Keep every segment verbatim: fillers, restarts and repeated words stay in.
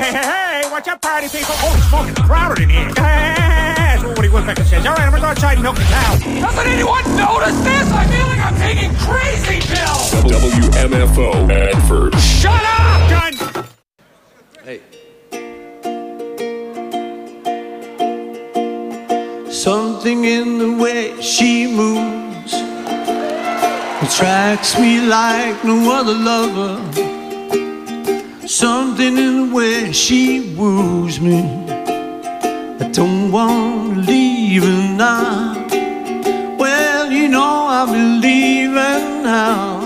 Hey, hey, hey, what's up, party people? Holy smoke, it's crowded in here. Hey, hey, hey, that's what Woody Woodpecker says. All right, I'm gonna go outside and milk the cow. Doesn't anyone notice this? I feel like I'm taking crazy pills. W M F O Advert. Shut up! Done. Hey. Something in the way she moves attracts me like no other lover. Something in the way she woos me. I don't want to leave her now. Well, you know I'll be leaving now.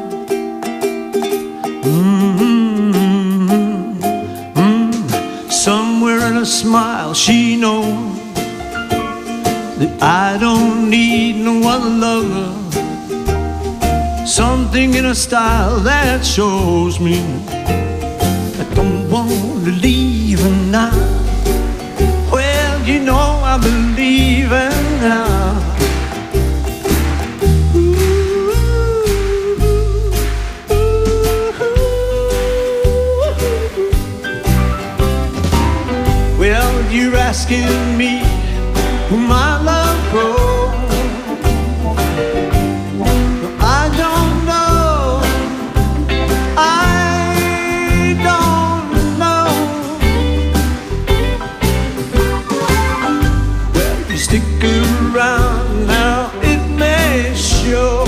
Mm-hmm. Mm-hmm. Somewhere in her smile she knows that I don't need no other lover. Something in her style that shows me I don't want to leave her now. Well, you know I believe her now. Well, you're asking me who my love grows. I don't know. I don't know. Well, you stick around now, it may show.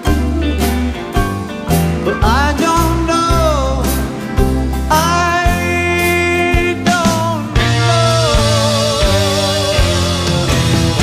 But I don't know. I don't know.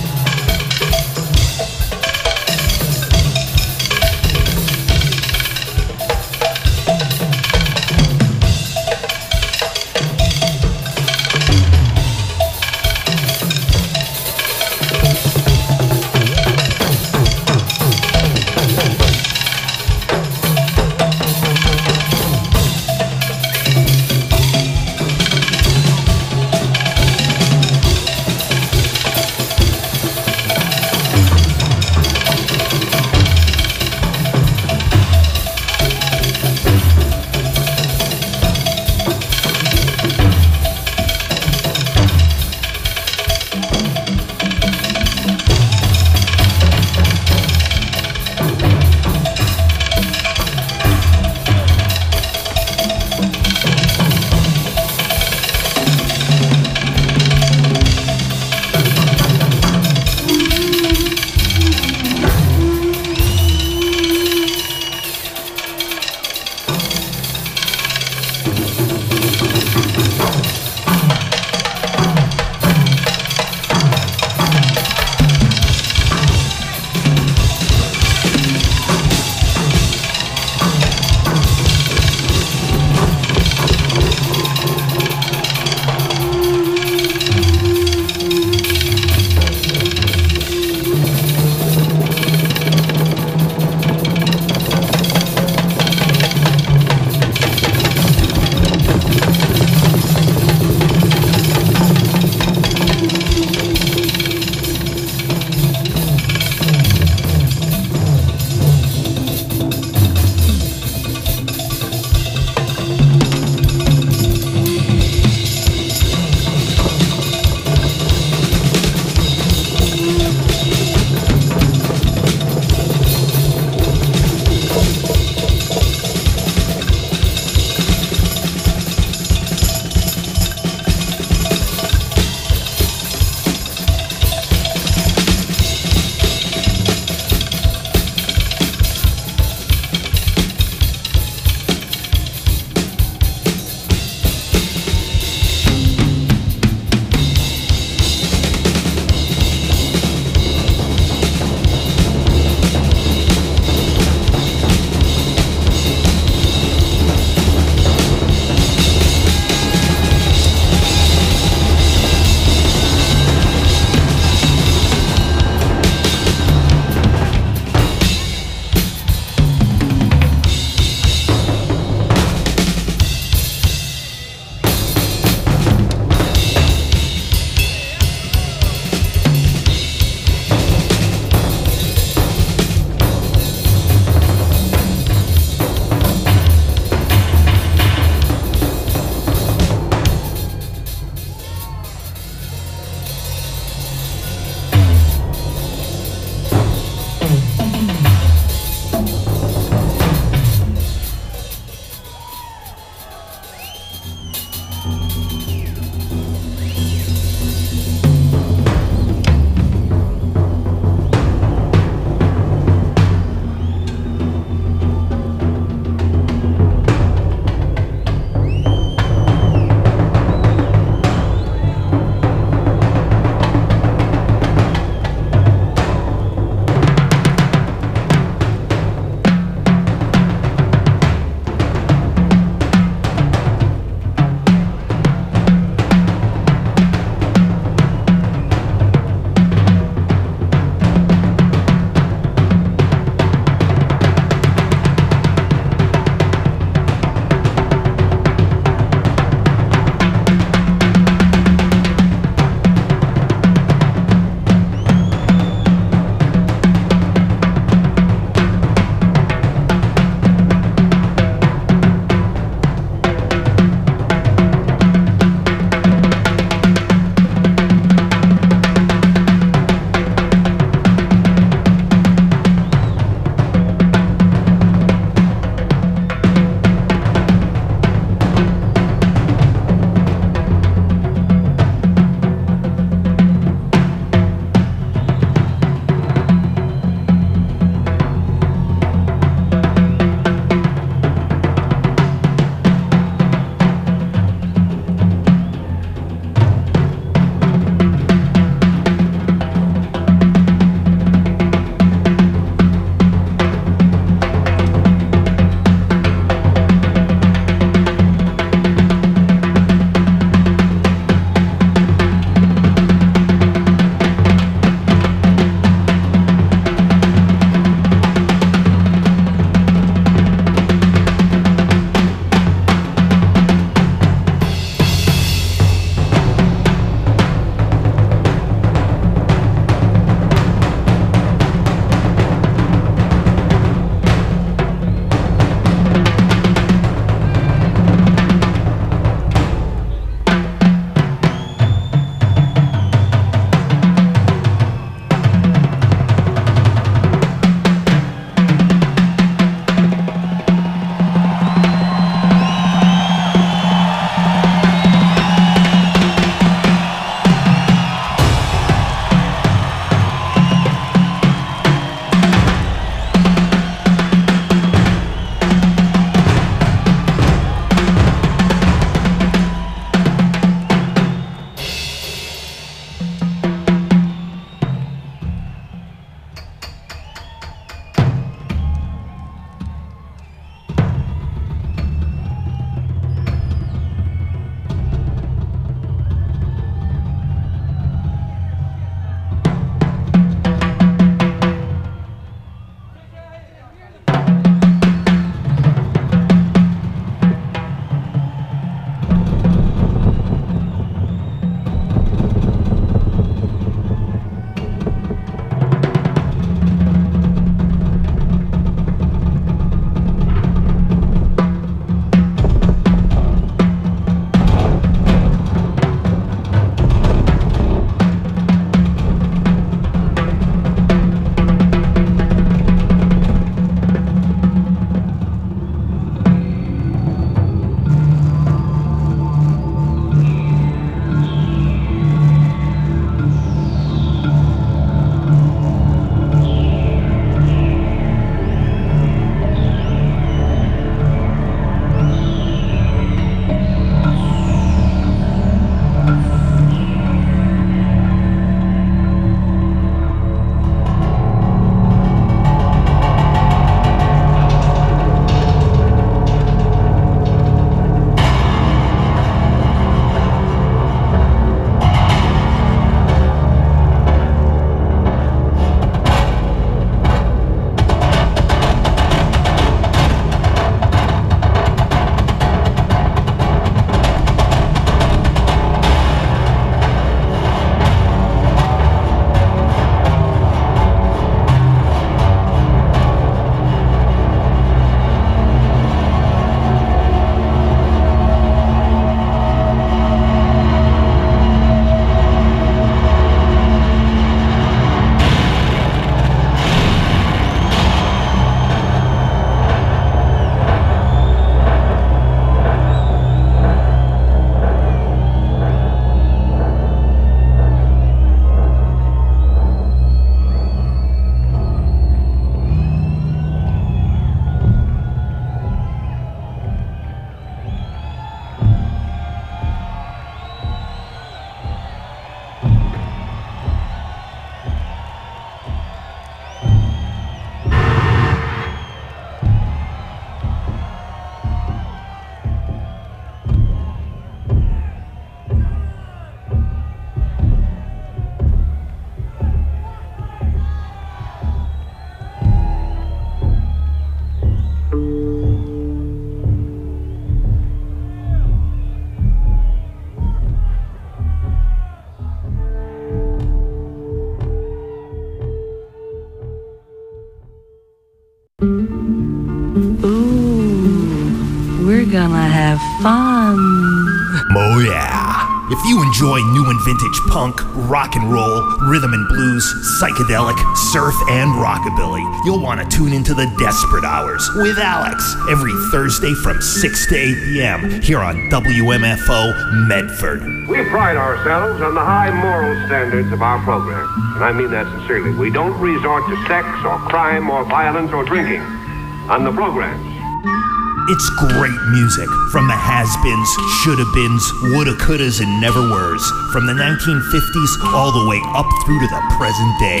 We're gonna have fun. Oh yeah. If you enjoy new and vintage punk, rock and roll, rhythm and blues, psychedelic, surf, and rockabilly, you'll want to tune into the Desperate Hours with Alex every Thursday from six to eight p.m. here on W M F O Medford. We pride ourselves on the high moral standards of our program, and I mean that sincerely. We don't resort to sex or crime or violence or drinking on the programs. It's great music from the has-beens, shoulda-beens, woulda-couldas, and never-weres, from the nineteen fifties all the way up through to the present day.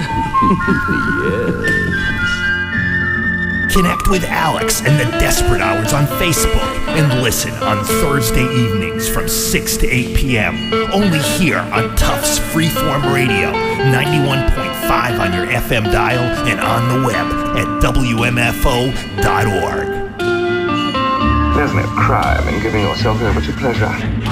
Yes. Connect with Alex and the Desperate Hours on Facebook and listen on Thursday evenings from six to eight p.m. only here on Tufts Freeform Radio, ninety-one point five on your F M dial and on the web at W M F O dot org. There's no crime in giving yourself over to pleasure.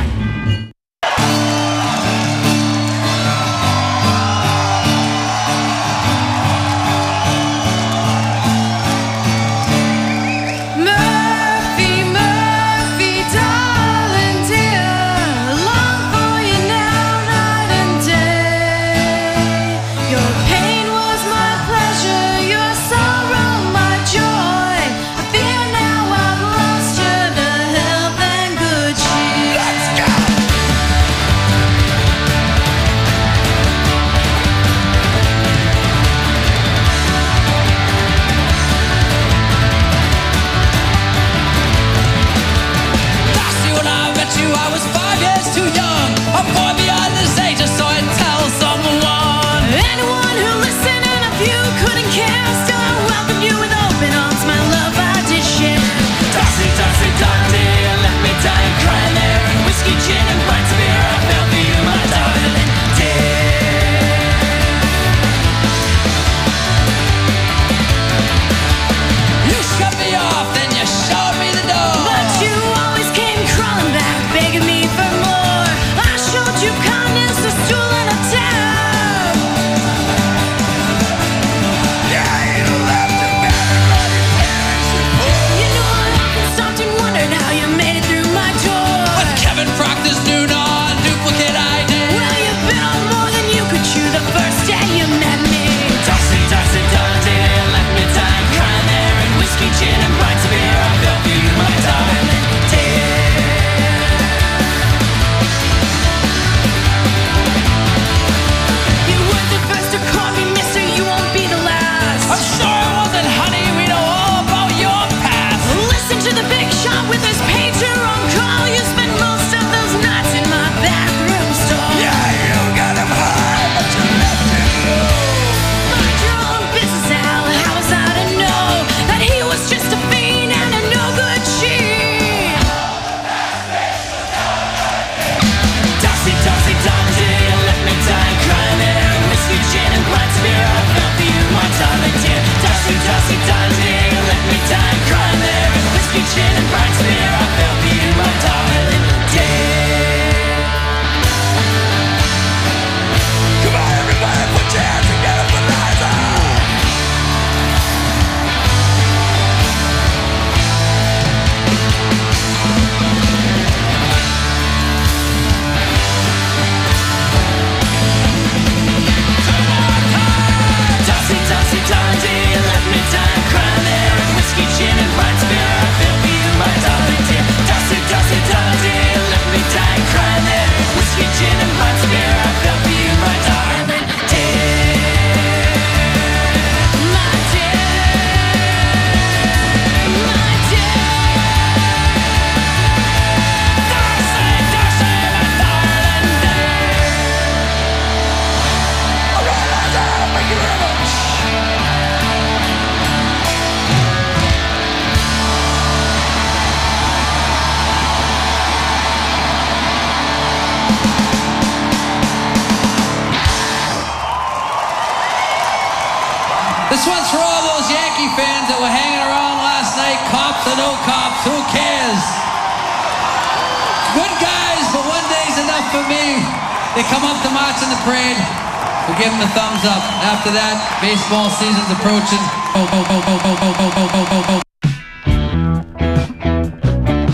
This one's for all those Yankee fans that were hanging around last night, cops or no cops, who cares? Good guys, but one day's enough for me. They come up to march in the parade, we give them the thumbs up. After that, baseball season's approaching. Bo, bo, bo, bo, bo, bo, bo, bo, bo, bo, bo.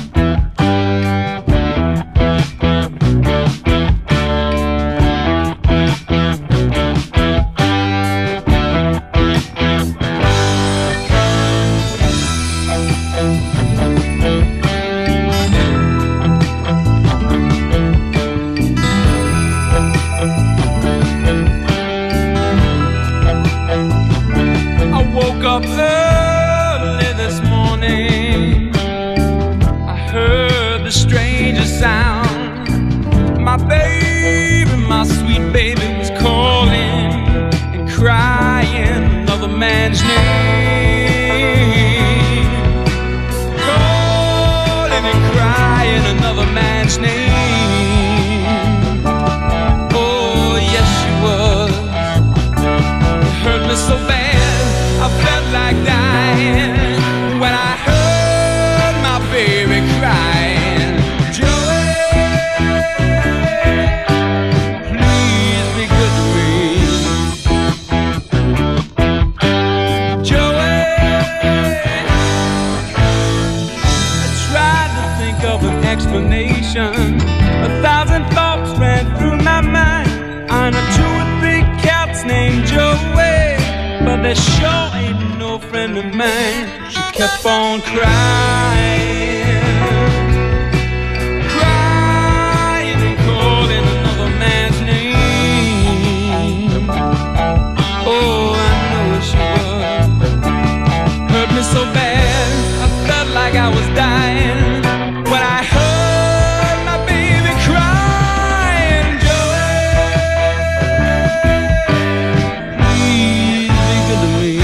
man's name, calling and crying another man's name. Oh, yes, she was. It hurt me so bad, I felt like dying when I heard my baby crying. Joey, please be good to me. Joey, I tried to think of an explanation. A thousand thoughts ran through my mind. I know two or three cats named Joey, but there sure ain't no friend of mine. She kept on crying, crying and calling another man's name. Oh, I know she was. Hurt me so bad, I felt like I was dying when I heard my baby crying. Joey, please be good to me.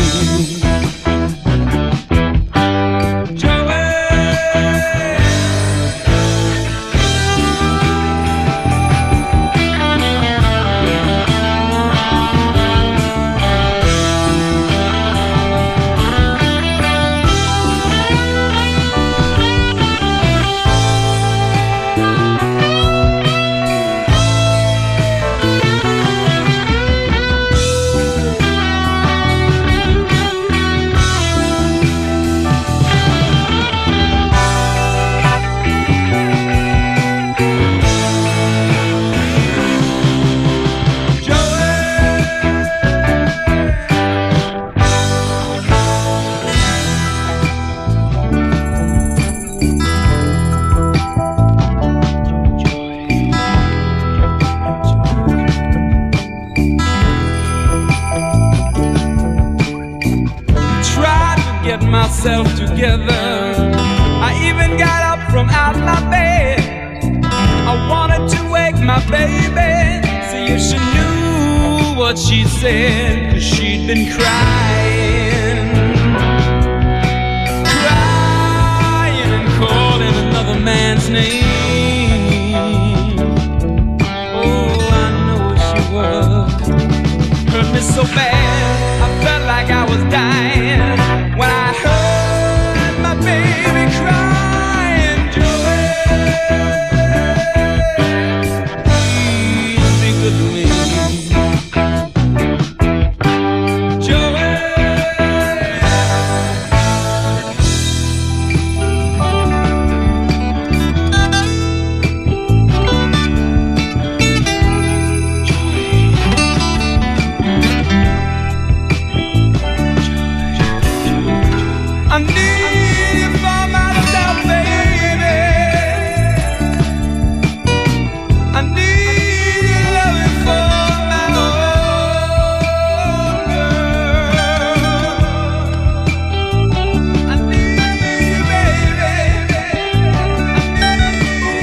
Myself together. I even got up from out my bed. I wanted to wake my baby, see if she knew what she said, 'cause she'd been crying, crying and calling another man's name. Oh, I know she was. Hurt me so bad, I felt like I was dying when I heard my baby crying. Joey, please be good to me. Joey, I need you for myself, baby. I need you loving for my own girl. I need you, baby. I need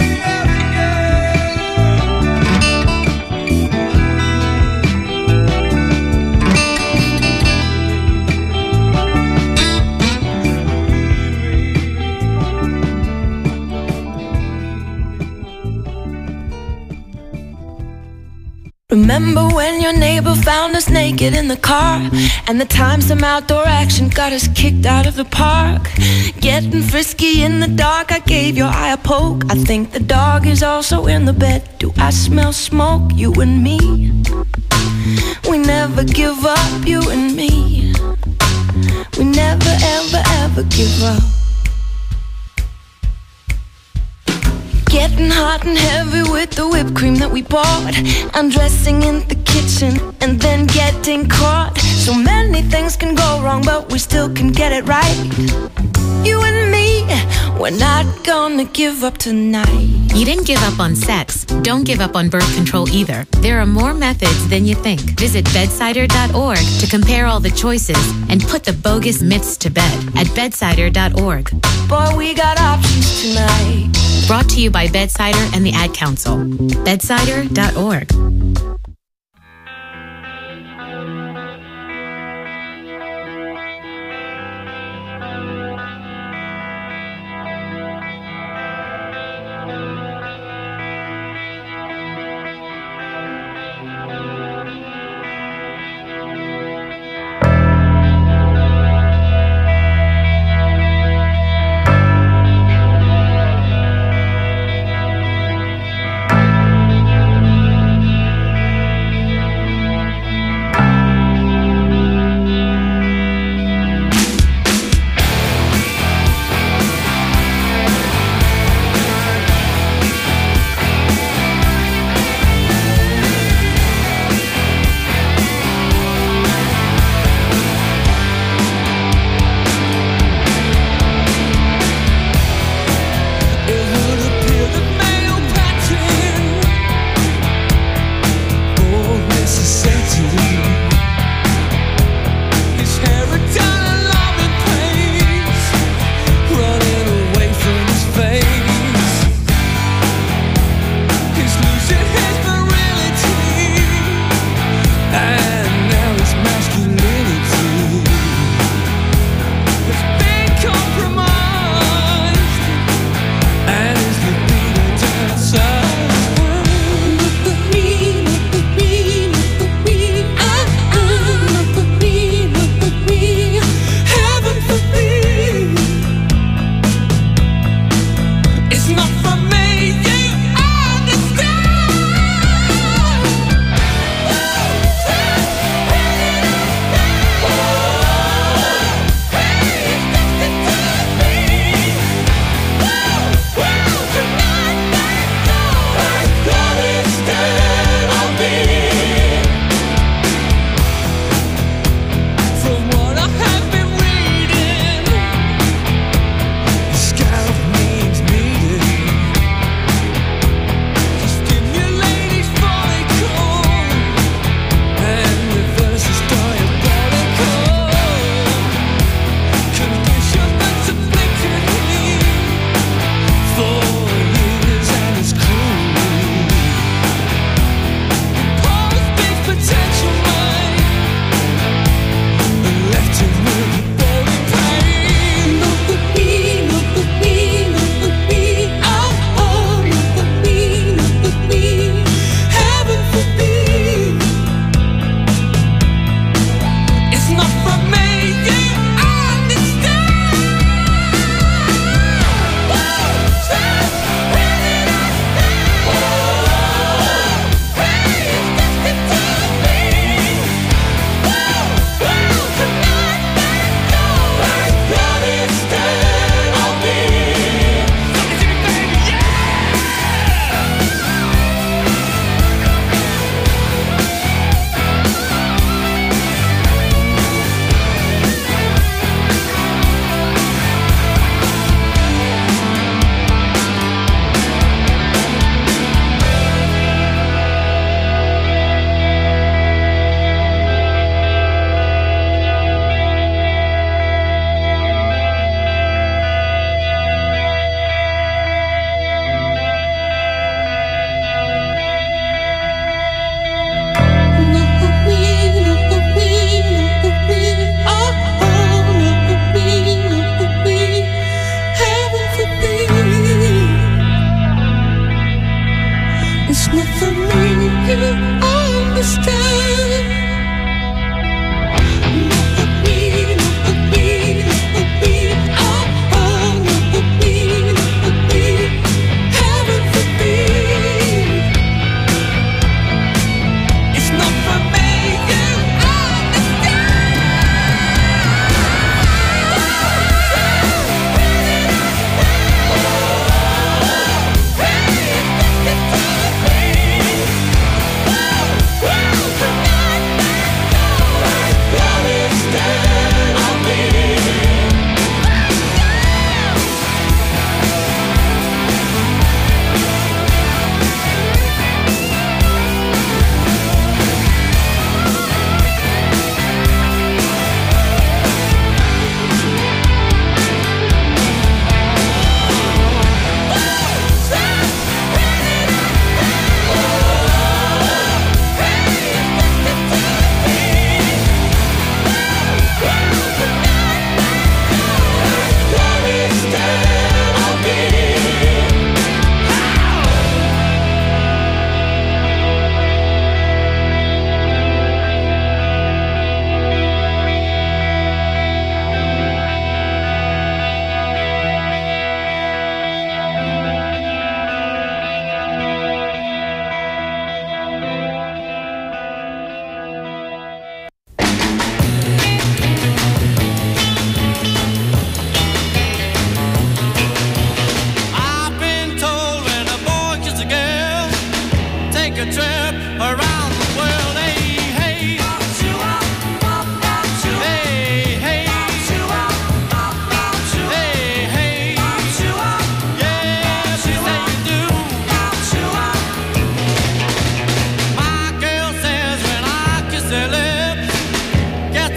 Remember when your neighbor found us naked in the car, and the time some outdoor action got us kicked out of the park? Getting frisky in the dark, I gave your eye a poke. I think the dog is also in the bed. Do I smell smoke? You and me, we never give up, you and me. We never ever ever give up. Getting hot and heavy with the whipped cream that we bought, undressing in the kitchen and then getting caught. So many things can go wrong, but we still can get it right. You and me, we're not gonna give up tonight. You didn't give up on sex. Don't give up on birth control either. There are more methods than you think. Visit bedsider dot org to compare all the choices and put the bogus myths to bed at bedsider dot org. Boy, we got options tonight. Brought to you by Bedsider and the Ad Council. bedsider dot org.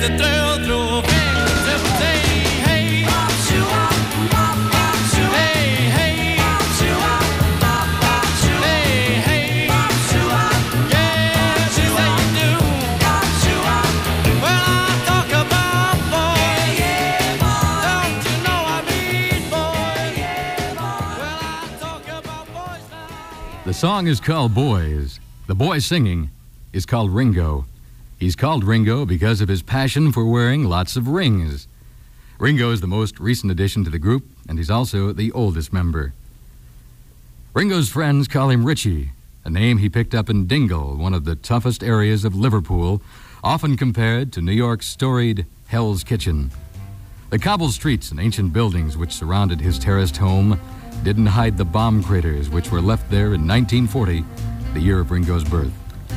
the thrill through fingertips. Say, hey, pop, shoo, pop, pop, shoo, hey, hey, pop, shoo, pop, pop, shoo, hey, hey, pop, shoo, yeah, she say you do, pop, shoo, well, I talk about boys, yeah, boy, don't you know I mean boys, yeah, boy, well, I talk about boys now. The song is called Boys. The boy singing is called Ringo. He's called Ringo because of his passion for wearing lots of rings. Ringo is the most recent addition to the group, and he's also the oldest member. Ringo's friends call him Richie, a name he picked up in Dingle, one of the toughest areas of Liverpool, often compared to New York's storied Hell's Kitchen. The cobbled streets and ancient buildings which surrounded his terraced home didn't hide the bomb craters which were left there in nineteen forty, the year of Ringo's birth.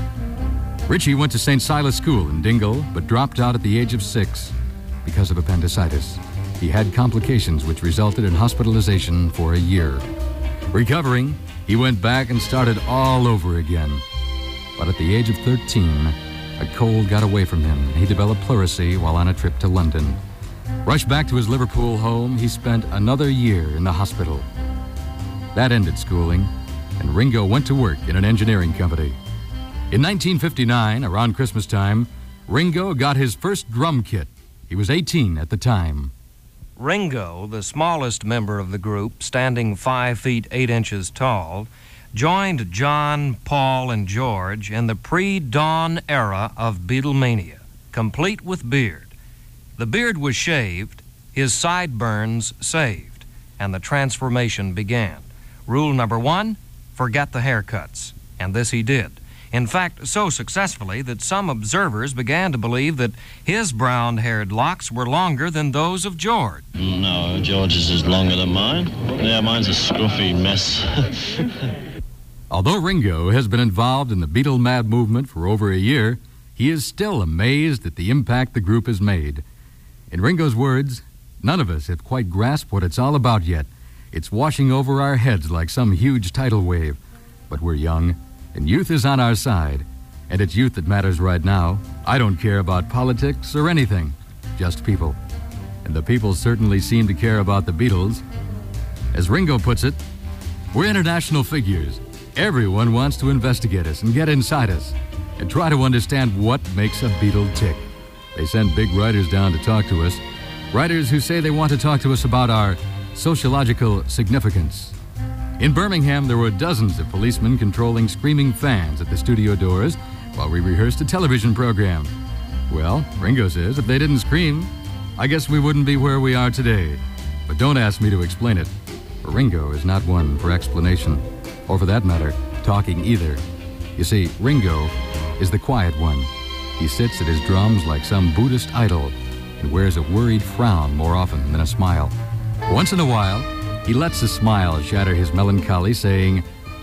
Richie went to Saint Silas School in Dingle, but dropped out at the age of six because of appendicitis. He had complications which resulted in hospitalization for a year. Recovering, he went back and started all over again. But at the age of thirteen, a cold got away from him, and he developed pleurisy while on a trip to London. Rushed back to his Liverpool home, he spent another year in the hospital. That ended schooling, and Ringo went to work in an engineering company. In nineteen fifty-nine, around Christmas time, Ringo got his first drum kit. He was eighteen at the time. Ringo, the smallest member of the group, standing five feet eight inches tall, joined John, Paul, and George in the pre-dawn era of Beatlemania, complete with beard. The beard was shaved, his sideburns saved, and the transformation began. Rule number one, forget the haircuts, and this he did. In fact, so successfully that some observers began to believe that his brown-haired locks were longer than those of George. No, George's is longer than mine. Yeah, mine's a scruffy mess. Although Ringo has been involved in the Beatle-mad movement for over a year, he is still amazed at the impact the group has made. In Ringo's words, none of us have quite grasped what it's all about yet. It's washing over our heads like some huge tidal wave. But we're young, and youth is on our side. And it's youth that matters right now. I don't care about politics or anything, just people. And the people certainly seem to care about the Beatles. As Ringo puts it, we're international figures. Everyone wants to investigate us and get inside us and try to understand what makes a Beatle tick. They send big writers down to talk to us, writers who say they want to talk to us about our sociological significance. In Birmingham, there were dozens of policemen controlling screaming fans at the studio doors while we rehearsed a television program. Well, Ringo says if they didn't scream, I guess we wouldn't be where we are today. But don't ask me to explain it, for Ringo is not one for explanation, or for that matter, talking either. You see, Ringo is the quiet one. He sits at his drums like some Buddhist idol and wears a worried frown more often than a smile. Once in a while, he lets a smile shatter his melancholy, saying,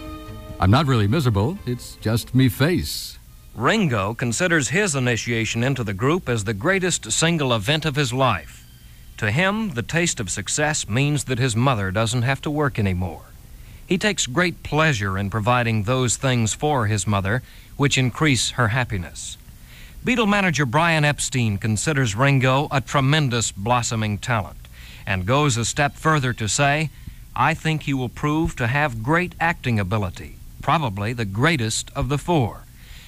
I'm not really miserable, it's just me face. Ringo considers his initiation into the group as the greatest single event of his life. To him, the taste of success means that his mother doesn't have to work anymore. He takes great pleasure in providing those things for his mother which increase her happiness. Beatle manager Brian Epstein considers Ringo a tremendous blossoming talent, and goes a step further to say, I think he will prove to have great acting ability, probably the greatest of the four.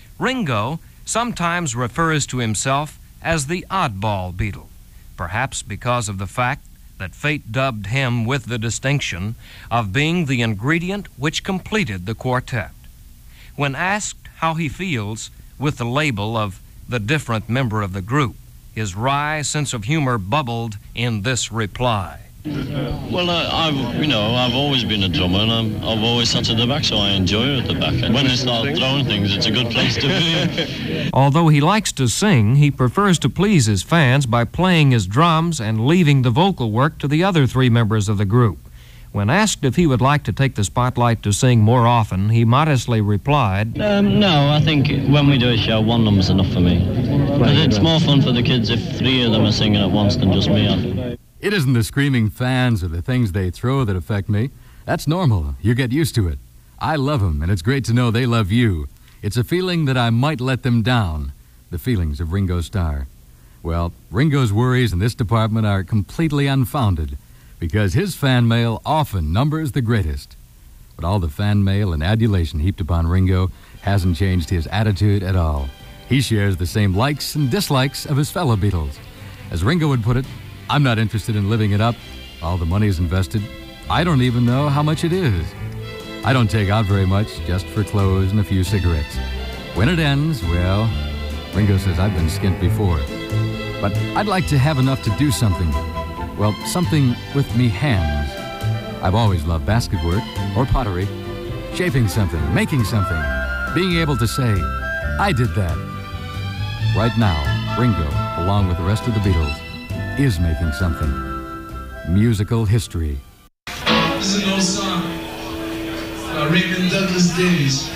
Ringo sometimes refers to himself as the oddball Beatle, perhaps because of the fact that fate dubbed him with the distinction of being the ingredient which completed the quartet. When asked how he feels with the label of the different member of the group, his wry sense of humor bubbled in this reply. Well, uh, I've, you know, I've always been a drummer, and I'm, I've always sat at the back, so I enjoy it at the back. And when they start throwing things, it's a good place to be. Although he likes to sing, he prefers to please his fans by playing his drums and leaving the vocal work to the other three members of the group. When asked if he would like to take the spotlight to sing more often, he modestly replied, Um, no, I think when we do a show, one number's enough for me. But it's more fun for the kids if three of them are singing at once than just me. It isn't the screaming fans or the things they throw that affect me. That's normal. You get used to it. I love them, and it's great to know they love you. It's a feeling that I might let them down, the feelings of Ringo Starr. Well, Ringo's worries in this department are completely unfounded because his fan mail often numbers the greatest. But all the fan mail and adulation heaped upon Ringo hasn't changed his attitude at all. He shares the same likes and dislikes of his fellow Beatles. As Ringo would put it, I'm not interested in living it up. All the money's invested. I don't even know how much it is. I don't take out very much, just for clothes and a few cigarettes. When it ends, well, Ringo says I've been skint before. But I'd like to have enough to do something. Well, something with me hands. I've always loved basket work or pottery, shaping something, making something, being able to say, I did that. Right now, Ringo, along with the rest of the Beatles, is making something. Musical history. This is an old song about Raymond Douglas Davies.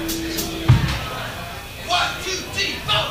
One, two, three, four.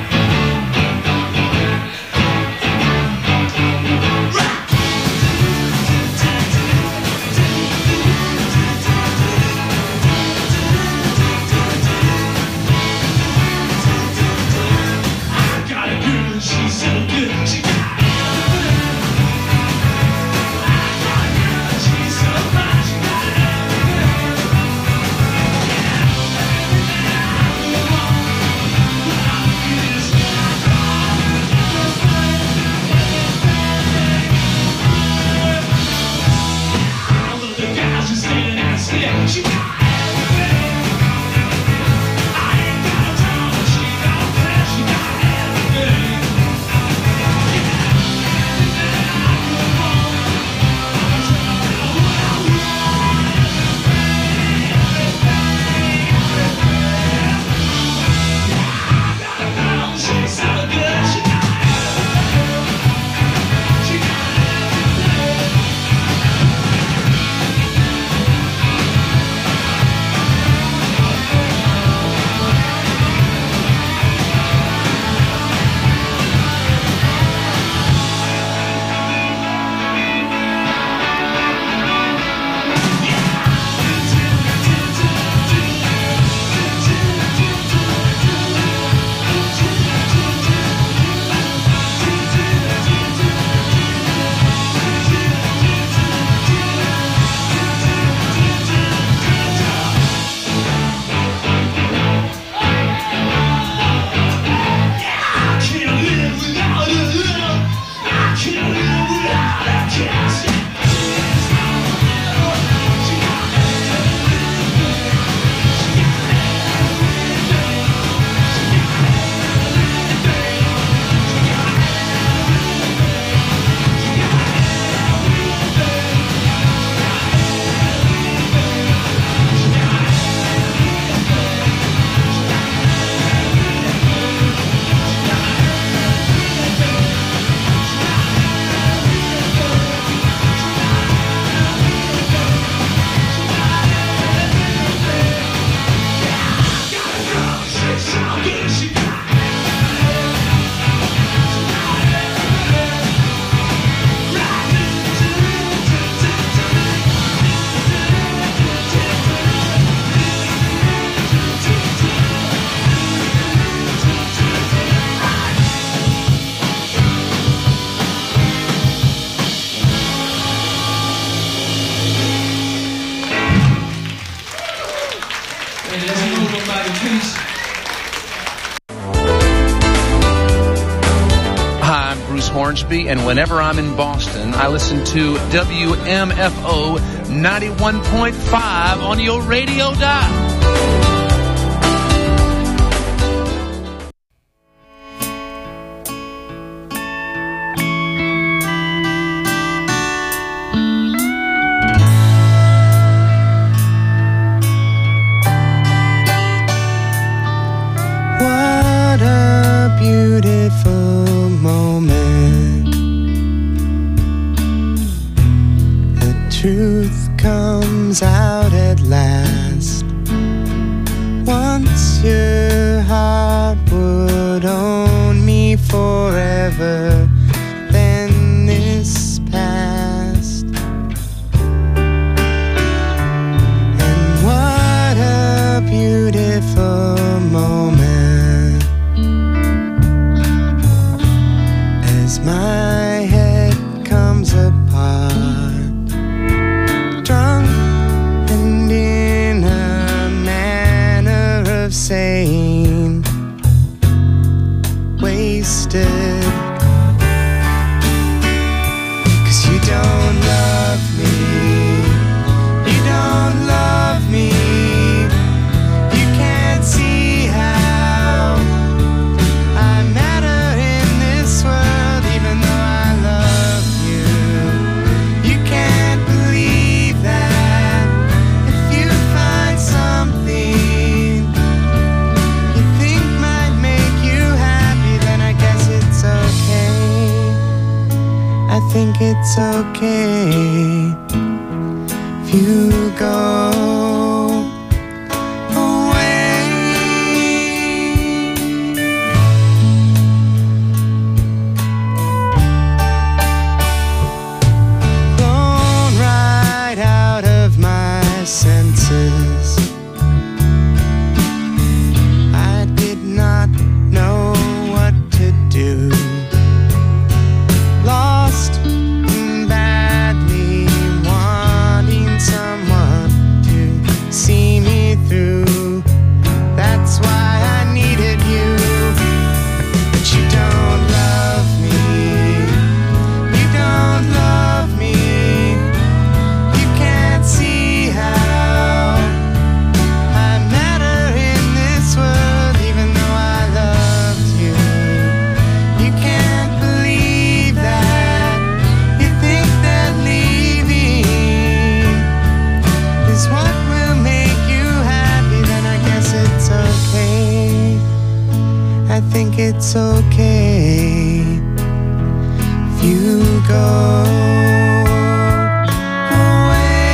Hi, I'm Bruce Hornsby, and whenever I'm in Boston, I listen to W M F O ninety-one point five on your radio dial. Truth comes out at last. wasted. 'Cause you don't love me. You don't love me. You can't see how I matter in this world, even though I love you. You can't believe that. If you find something you think might make you happy, then I guess it's okay. I think it's okay if you go away. Blown right out of my senses. I did not know what to do. Lost and badly wanting someone to see me through. That's why I needed you. But you don't love me. You don't love me. You can't see how I matter in this world, even though I loved you. You can't believe that. You think that leaving is what will make you happy, then I guess it's okay. I think it's okay if you go away.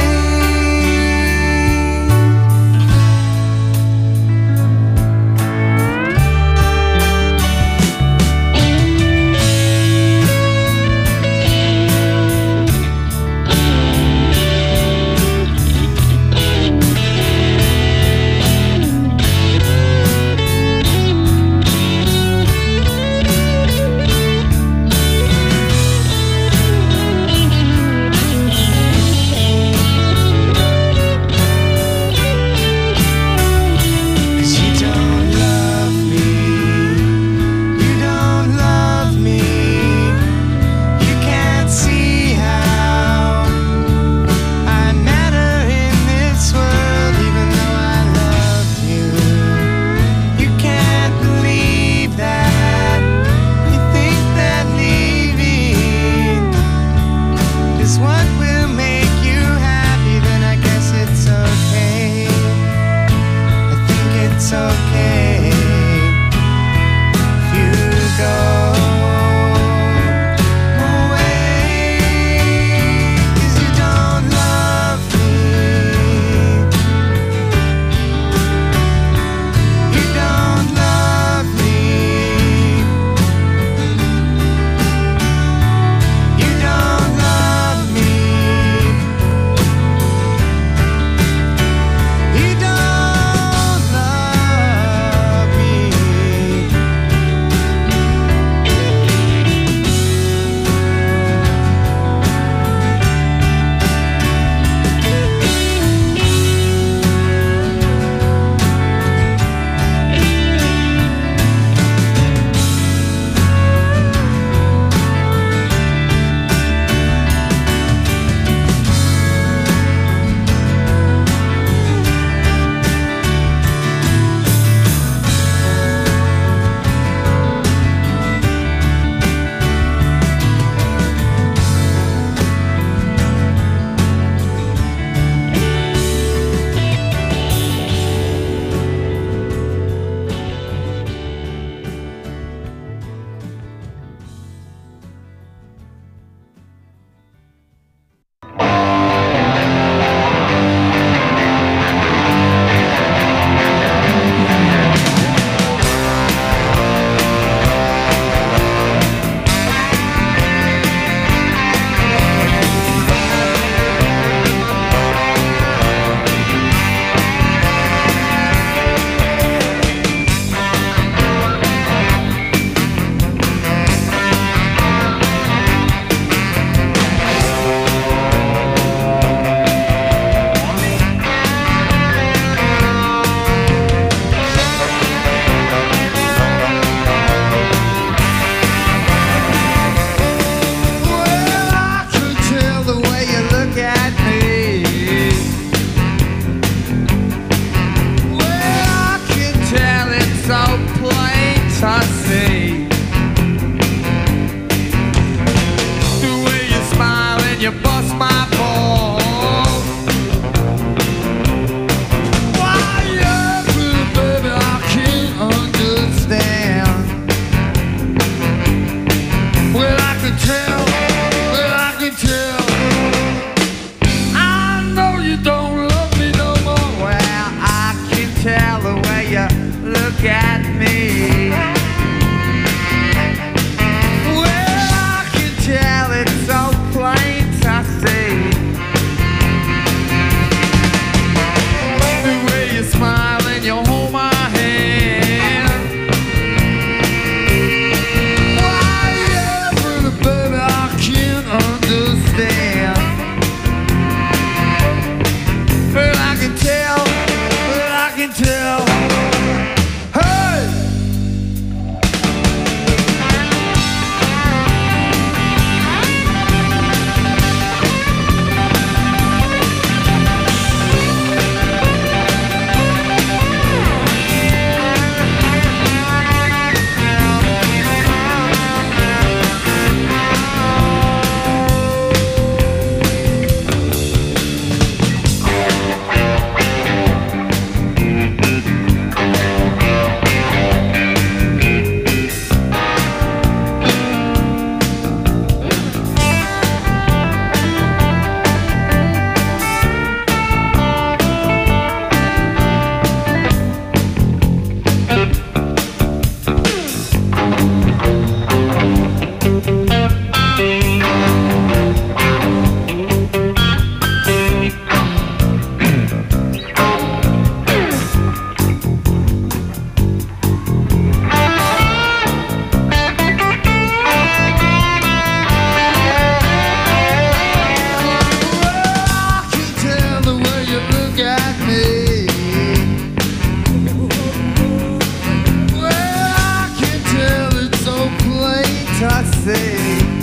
I say.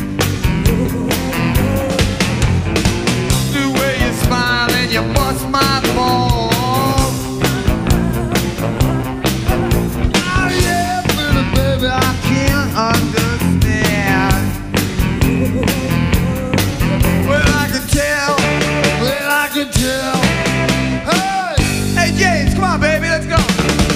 The way you smile and you bust my balls. Oh yeah, little baby, I can't understand. Well, I can tell, well, I can tell. Hey, hey James, come on, baby, let's go.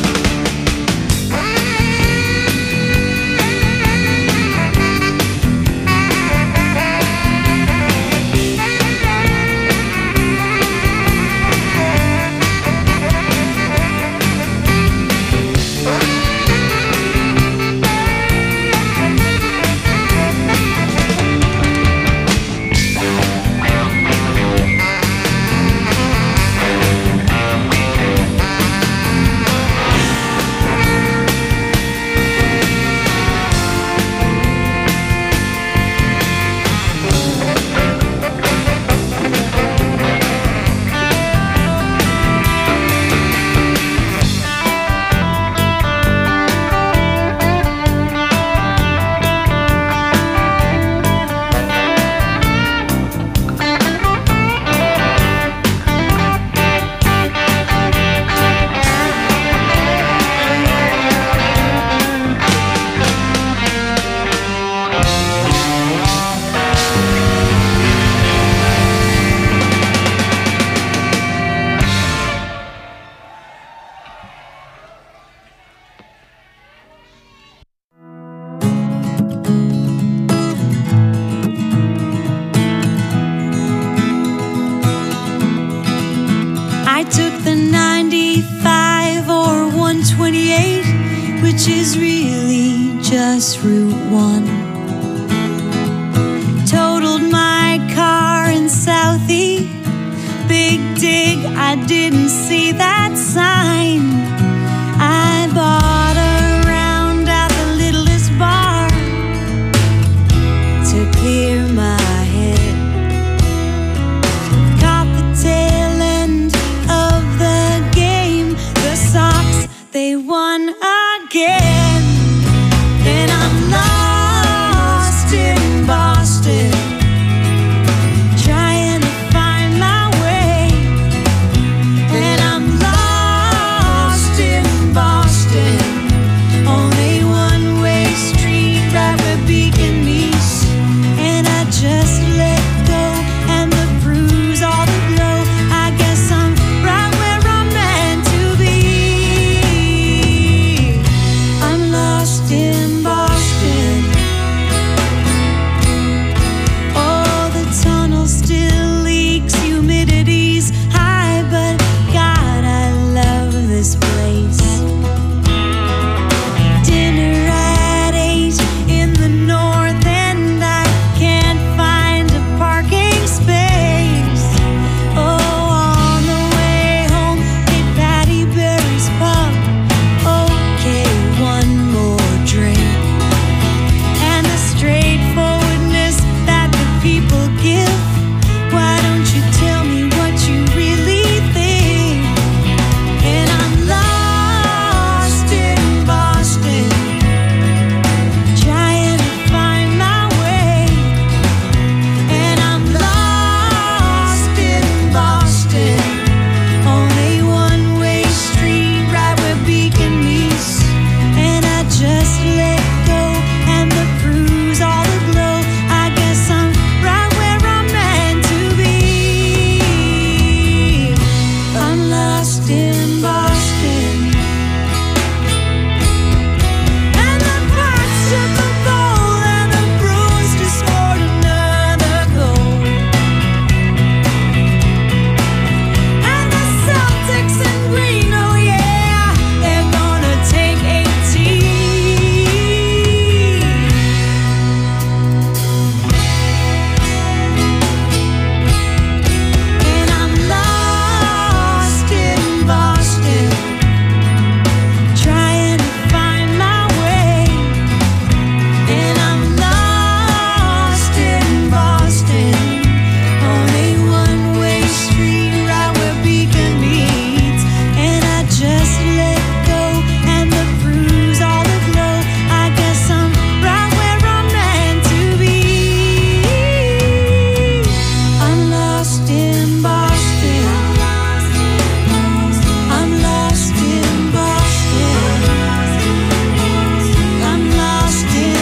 I took the ninety-five or one twenty-eight, which is really just Route one. Totaled my car in Southie, big dig, I didn't see that sign.